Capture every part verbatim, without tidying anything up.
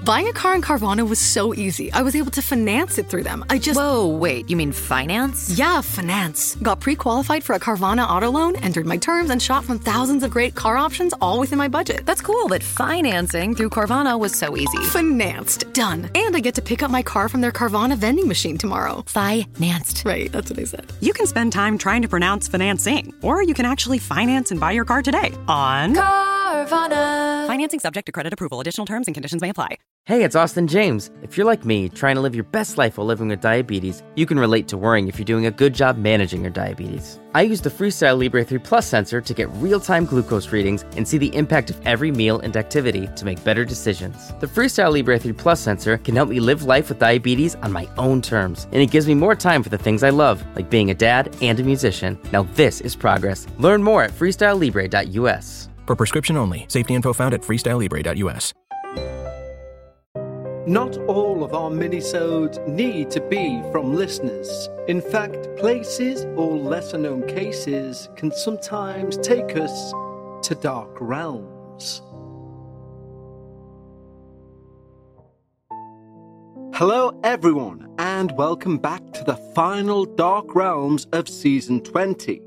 Buying a car in Carvana was so easy. I was able to finance it through them. I just... Whoa, wait, you mean finance? Yeah, finance. Got pre-qualified for a Carvana auto loan, entered my terms, and shot from thousands of great car options all within my budget. That's cool, but financing through Carvana was so easy. Financed. Done. And I get to pick up my car from their Carvana vending machine tomorrow. Financed. Right, that's what I said. You can spend time trying to pronounce financing, or you can actually finance and buy your car today on Carvana. Financing subject to credit approval. Additional terms and conditions may apply. Hey, it's Austin James. If you're like me, trying to live your best life while living with diabetes, you can relate to worrying if you're doing a good job managing your diabetes. I use the Freestyle Libre three Plus sensor to get real-time glucose readings and see the impact of every meal and activity to make better decisions. The Freestyle Libre three Plus sensor can help me live life with diabetes on my own terms, and it gives me more time for the things I love, like being a dad and a musician. Now this is progress. Learn more at freestyle libre dot u s. For prescription only. Safety info found at freestyle libre dot u s. Not all of our minisodes need to be from listeners. In fact, places or lesser-known cases can sometimes take us to dark realms. Hello everyone, and welcome back to the final Dark Realms of Season twenty.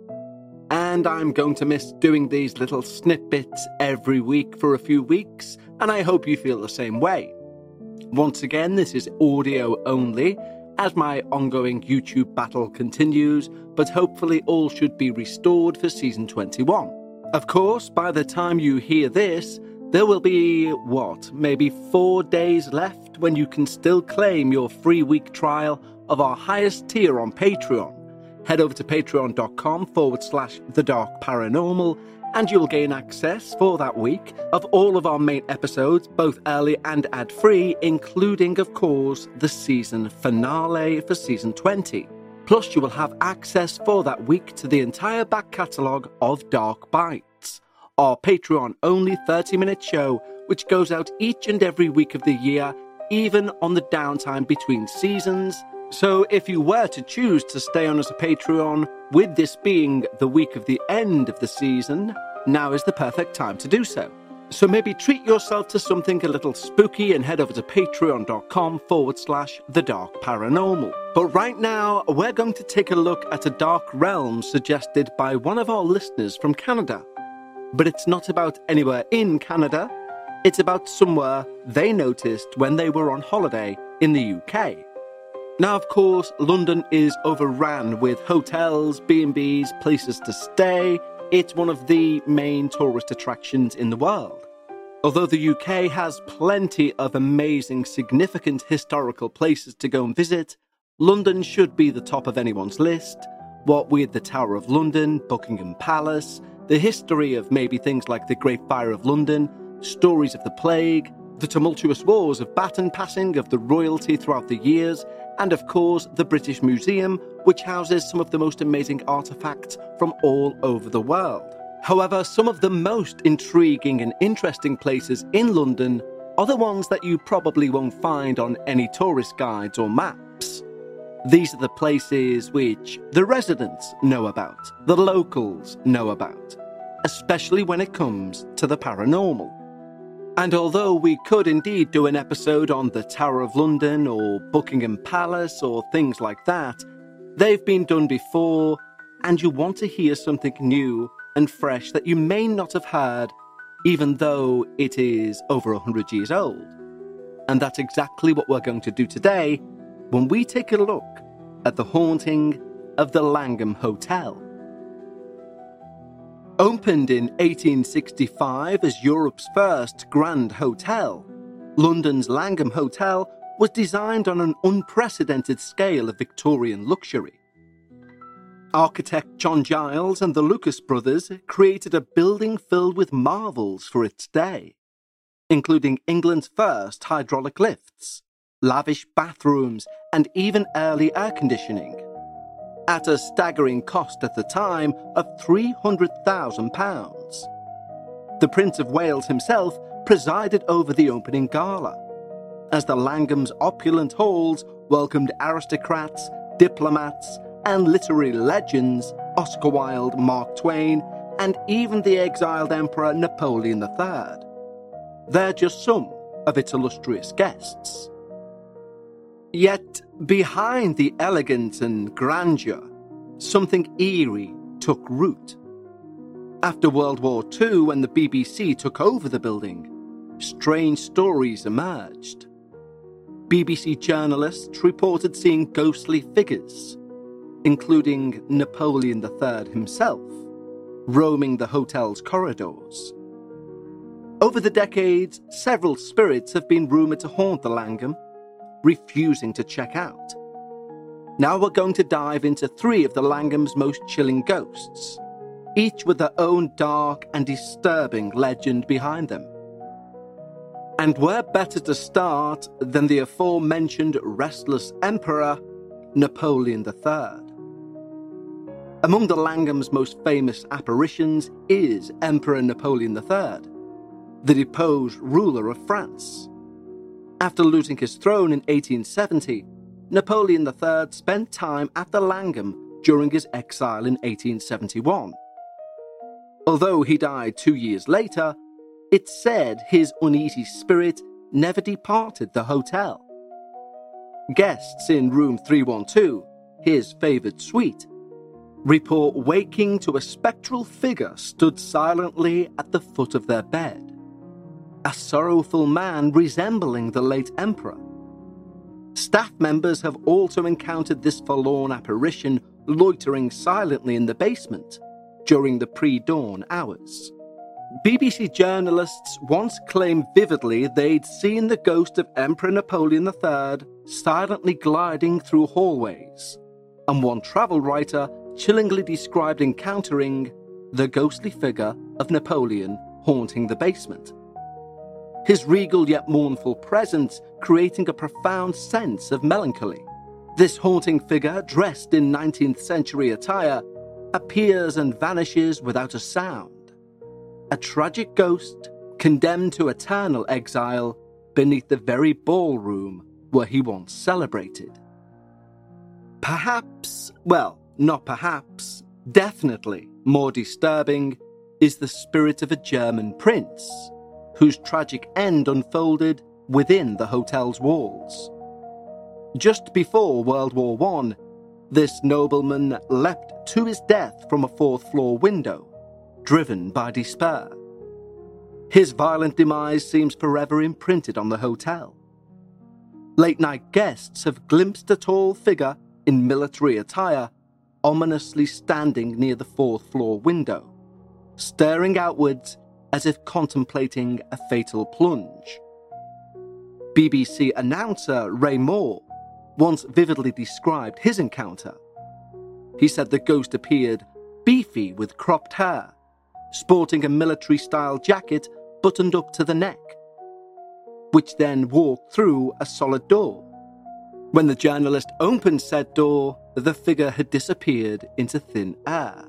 And I'm going to miss doing these little snippets every week for a few weeks, and I hope you feel the same way. Once again, this is audio only, as my ongoing YouTube battle continues, but hopefully all should be restored for Season twenty-one. Of course, by the time you hear this, there will be, what, maybe four days left when you can still claim your free week trial of our highest tier on Patreon. Head over to patreon.com forward slash the dark paranormal, and you'll gain access for that week of all of our main episodes, both early and ad-free, including, of course, the season finale for Season twenty. Plus, you will have access for that week to the entire back catalogue of Dark Bites, our Patreon-only thirty-minute show, which goes out each and every week of the year, even on the downtime between seasons. So if you were to choose to stay on as a Patreon, with this being the week of the end of the season, now is the perfect time to do so. So maybe treat yourself to something a little spooky and head over to patreon.com forward slash the dark paranormal. But right now, we're going to take a look at a dark realm suggested by one of our listeners from Canada. But it's not about anywhere in Canada, it's about somewhere they noticed when they were on holiday in the U K. Now, of course, London is overrun with hotels, B and Bs, places to stay. It's one of the main tourist attractions in the world. Although the U K has plenty of amazing, significant historical places to go and visit, London should be the top of anyone's list. What with the Tower of London, Buckingham Palace, the history of maybe things like the Great Fire of London, stories of the plague, the tumultuous wars of baton passing of the royalty throughout the years, and of course the British Museum, which houses some of the most amazing artifacts from all over the world. However, some of the most intriguing and interesting places in London are the ones that you probably won't find on any tourist guides or maps. These are the places which the residents know about, the locals know about, especially when it comes to the paranormal. And although we could indeed do an episode on the Tower of London or Buckingham Palace or things like that, they've been done before, and you want to hear something new and fresh that you may not have heard, even though it is over one hundred years old. And that's exactly what we're going to do today when we take a look at the haunting of the Langham Hotel. Opened in eighteen sixty-five as Europe's first grand hotel, London's Langham Hotel was designed on an unprecedented scale of Victorian luxury. Architect John Giles and the Lucas brothers created a building filled with marvels for its day, including England's first hydraulic lifts, lavish bathrooms, and even early air conditioning, at a staggering cost at the time of three hundred thousand pounds. The Prince of Wales himself presided over the opening gala, as the Langham's opulent halls welcomed aristocrats, diplomats, and literary legends Oscar Wilde, Mark Twain, and even the exiled Emperor Napoleon the Third. They're just some of its illustrious guests. Yet, behind the elegance and grandeur, something eerie took root. After World War Two, when the B B C took over the building, strange stories emerged. B B C journalists reported seeing ghostly figures, including Napoleon the Third himself, roaming the hotel's corridors. Over the decades, several spirits have been rumoured to haunt the Langham, refusing to check out. Now we're going to dive into three of the Langham's most chilling ghosts, each with their own dark and disturbing legend behind them. And where better to start than the aforementioned restless emperor, Napoleon the Third. Among the Langham's most famous apparitions is Emperor Napoleon the Third, the deposed ruler of France. After losing his throne in eighteen seventy, Napoleon the Third spent time at the Langham during his exile in eighteen seventy-one. Although he died two years later, it's said his uneasy spirit never departed the hotel. Guests in room three one two, his favoured suite, report waking to a spectral figure stood silently at the foot of their bed, a sorrowful man resembling the late emperor. Staff members have also encountered this forlorn apparition loitering silently in the basement during the pre-dawn hours. B B C journalists once claimed vividly they'd seen the ghost of Emperor Napoleon the Third silently gliding through hallways, and one travel writer chillingly described encountering the ghostly figure of Napoleon haunting the basement. His regal yet mournful presence creating a profound sense of melancholy. This haunting figure, dressed in nineteenth century attire, appears and vanishes without a sound. A tragic ghost condemned to eternal exile beneath the very ballroom where he once celebrated. Perhaps, well, not perhaps, definitely more disturbing is the spirit of a German prince, whose tragic end unfolded within the hotel's walls. Just before World War One, this nobleman leapt to his death from a fourth-floor window, driven by despair. His violent demise seems forever imprinted on the hotel. Late-night guests have glimpsed a tall figure in military attire ominously standing near the fourth-floor window, staring outwards as if contemplating a fatal plunge. B B C announcer Ray Moore once vividly described his encounter. He said the ghost appeared beefy with cropped hair, sporting a military-style jacket buttoned up to the neck, which then walked through a solid door. When the journalist opened said door, the figure had disappeared into thin air.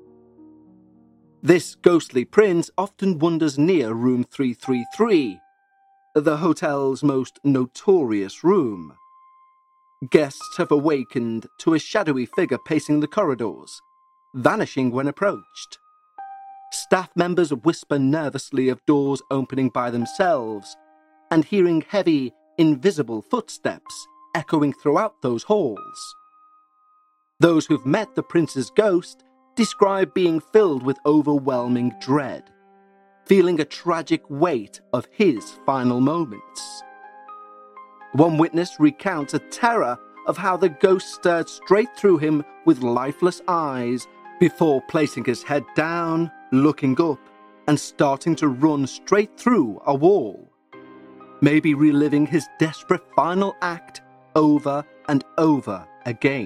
This ghostly prince often wanders near room three three three, the hotel's most notorious room. Guests have awakened to a shadowy figure pacing the corridors, vanishing when approached. Staff members whisper nervously of doors opening by themselves and hearing heavy, invisible footsteps echoing throughout those halls. Those who've met the prince's ghost describe being filled with overwhelming dread, feeling a tragic weight of his final moments. One witness recounts a terror of how the ghost stared straight through him with lifeless eyes before placing his head down, looking up, and starting to run straight through a wall, maybe reliving his desperate final act over and over again.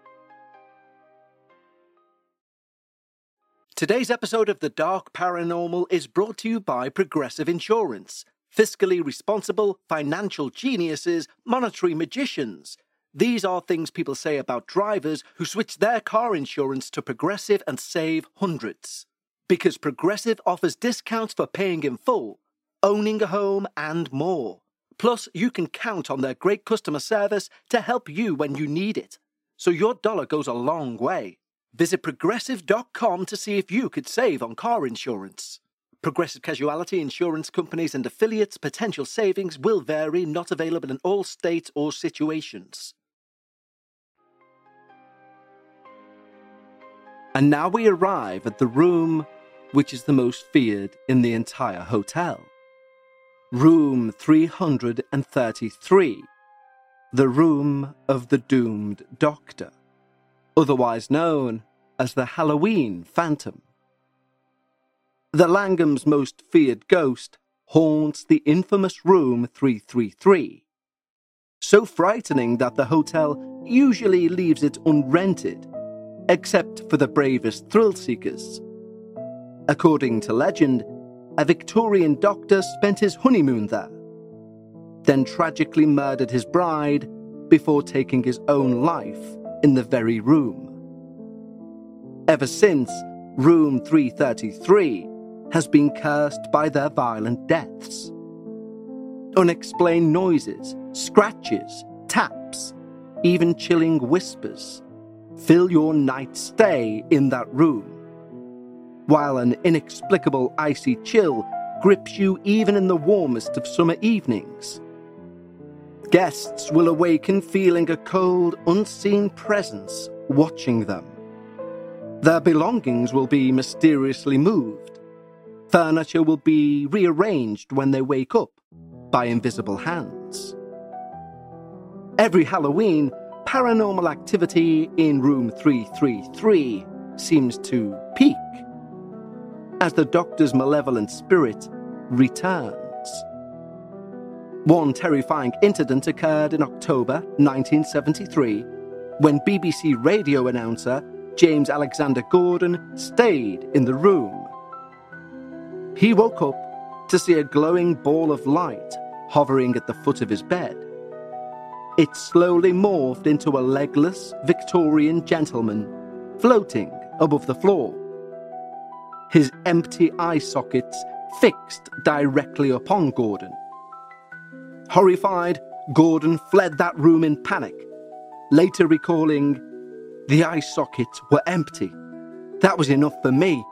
Today's episode of The Dark Paranormal is brought to you by Progressive Insurance. Fiscally responsible, financial geniuses, monetary magicians. These are things people say about drivers who switch their car insurance to Progressive and save hundreds. Because Progressive offers discounts for paying in full, owning a home, and more. Plus, you can count on their great customer service to help you when you need it. So your dollar goes a long way. Visit progressive dot com to see if you could save on car insurance. Progressive Casualty Insurance Companies and affiliates' potential savings will vary, not available in all states or situations. And now we arrive at the room which is the most feared in the entire hotel. Room three hundred thirty-three, the room of the doomed doctor, otherwise known as the Halloween Phantom. The Langham's most feared ghost haunts the infamous room three three three, so frightening that the hotel usually leaves it unrented, except for the bravest thrill-seekers. According to legend, a Victorian doctor spent his honeymoon there, then tragically murdered his bride before taking his own life in the very room. Ever since, room three thirty-three has been cursed by their violent deaths. Unexplained noises, scratches, taps, even chilling whispers fill your night stay in that room, while an inexplicable icy chill grips you even in the warmest of summer evenings. Guests will awaken feeling a cold, unseen presence watching them. Their belongings will be mysteriously moved. Furniture will be rearranged when they wake up by invisible hands. Every Halloween, paranormal activity in room three three three seems to peak as the doctor's malevolent spirit returns. One terrifying incident occurred in October nineteen seventy-three when B B C radio announcer James Alexander Gordon stayed in the room. He woke up to see a glowing ball of light hovering at the foot of his bed. It slowly morphed into a legless Victorian gentleman floating above the floor, his empty eye sockets fixed directly upon Gordon. Horrified, Gordon fled that room in panic, later recalling, "The eye sockets were empty. That was enough for me."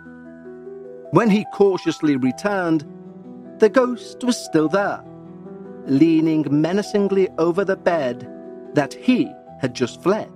When he cautiously returned, the ghost was still there, leaning menacingly over the bed that he had just fled.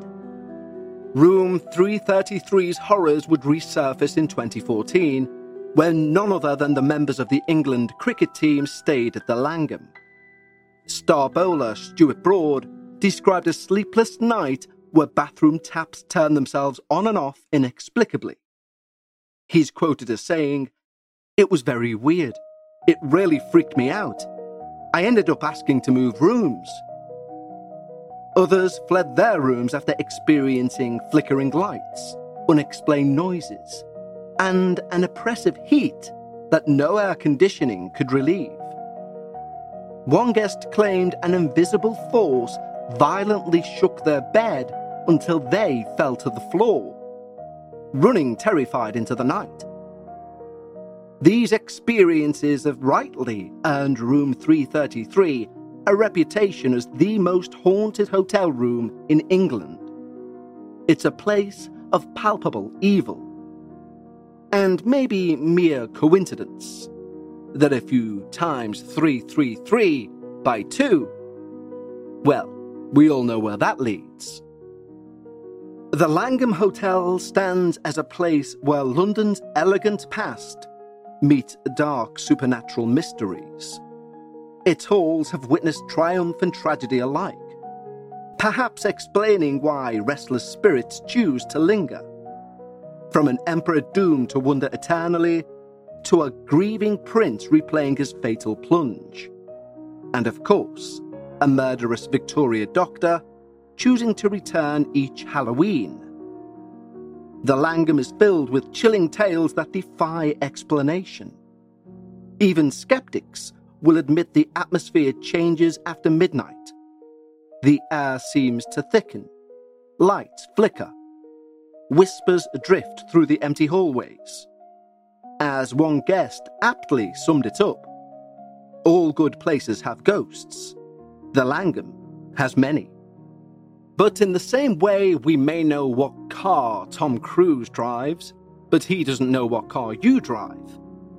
Room three thirty-three's horrors would resurface in twenty fourteen, when none other than the members of the England cricket team stayed at the Langham. Star bowler Stuart Broad described a sleepless night where bathroom taps turned themselves on and off inexplicably. He's quoted as saying, "It was very weird. It really freaked me out. I ended up asking to move rooms." Others fled their rooms after experiencing flickering lights, unexplained noises, and an oppressive heat that no air conditioning could relieve. One guest claimed an invisible force violently shook their bed until they fell to the floor, running terrified into the night. These experiences have rightly earned room three thirty-three a reputation as the most haunted hotel room in England. It's a place of palpable evil, and maybe mere coincidence that if you times three three three by two, well, we all know where that leads. The Langham Hotel stands as a place where London's elegant past meet dark supernatural mysteries. Its halls have witnessed triumph and tragedy alike, perhaps explaining why restless spirits choose to linger. From an emperor doomed to wander eternally, to a grieving prince replaying his fatal plunge. And of course, a murderous Victoria doctor choosing to return each Halloween. The Langham is filled with chilling tales that defy explanation. Even skeptics will admit the atmosphere changes after midnight. The air seems to thicken, lights flicker, whispers drift through the empty hallways. As one guest aptly summed it up, all good places have ghosts. The Langham has many. But in the same way we may know what car Tom Cruise drives, but he doesn't know what car you drive,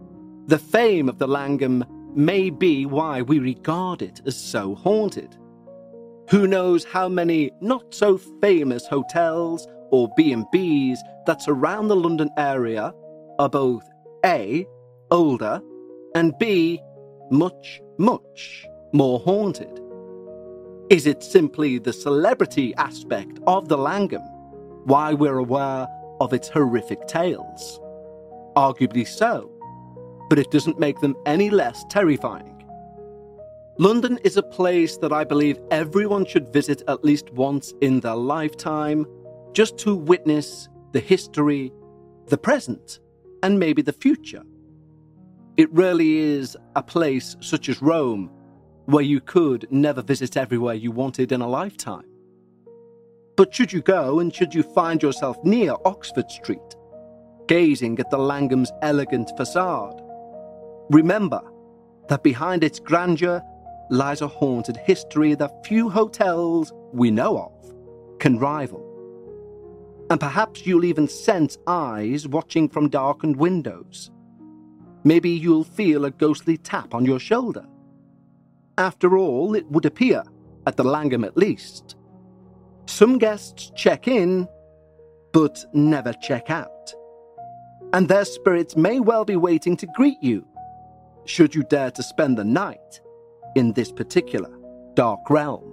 The fame of the Langham may be why we regard it as so haunted. Who knows how many not-so-famous hotels or B and Bs that surround the London area are both A, older, and B, much, much more haunted. Is it simply the celebrity aspect of the Langham why we're aware of its horrific tales? Arguably so, but it doesn't make them any less terrifying. London is a place that I believe everyone should visit at least once in their lifetime, just to witness the history, the present, and maybe the future. It really is a place such as Rome, where you could never visit everywhere you wanted in a lifetime. But should you go, and should you find yourself near Oxford Street, gazing at the Langham's elegant facade, remember that behind its grandeur lies a haunted history that few hotels we know of can rival. And perhaps you'll even sense eyes watching from darkened windows. Maybe you'll feel a ghostly tap on your shoulder. After all, it would appear, at the Langham at least, some guests check in, but never check out. And their spirits may well be waiting to greet you, should you dare to spend the night in this particular dark realm.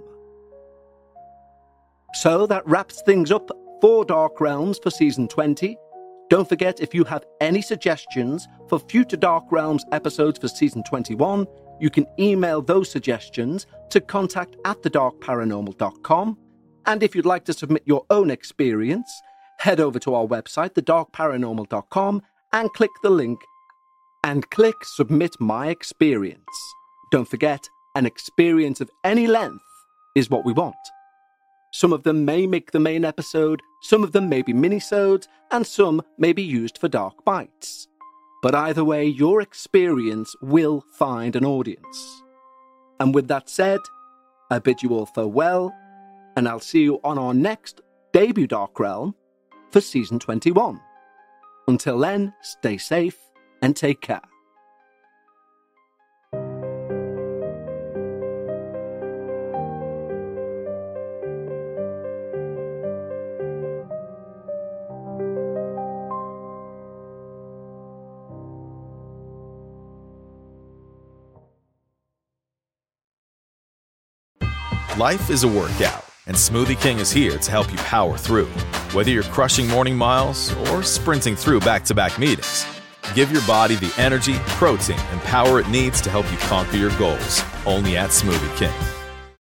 So that wraps things up for Dark Realms for Season twenty. Don't forget, if you have any suggestions for future Dark Realms episodes for Season twenty-one, you can email those suggestions to contact at the dark paranormal dot com. And if you'd like to submit your own experience, head over to our website, the dark paranormal dot com, and click the link and click Submit My Experience. Don't forget, an experience of any length is what we want. Some of them may make the main episode, some of them may be minisodes, and some may be used for Dark Bites. But either way, your experience will find an audience. And with that said, I bid you all farewell, and I'll see you on our next debut Dark Realm for Season twenty-one. Until then, stay safe and take care. Life is a workout, and Smoothie King is here to help you power through. Whether you're crushing morning miles or sprinting through back-to-back meetings, give your body the energy, protein, and power it needs to help you conquer your goals. Only at Smoothie King.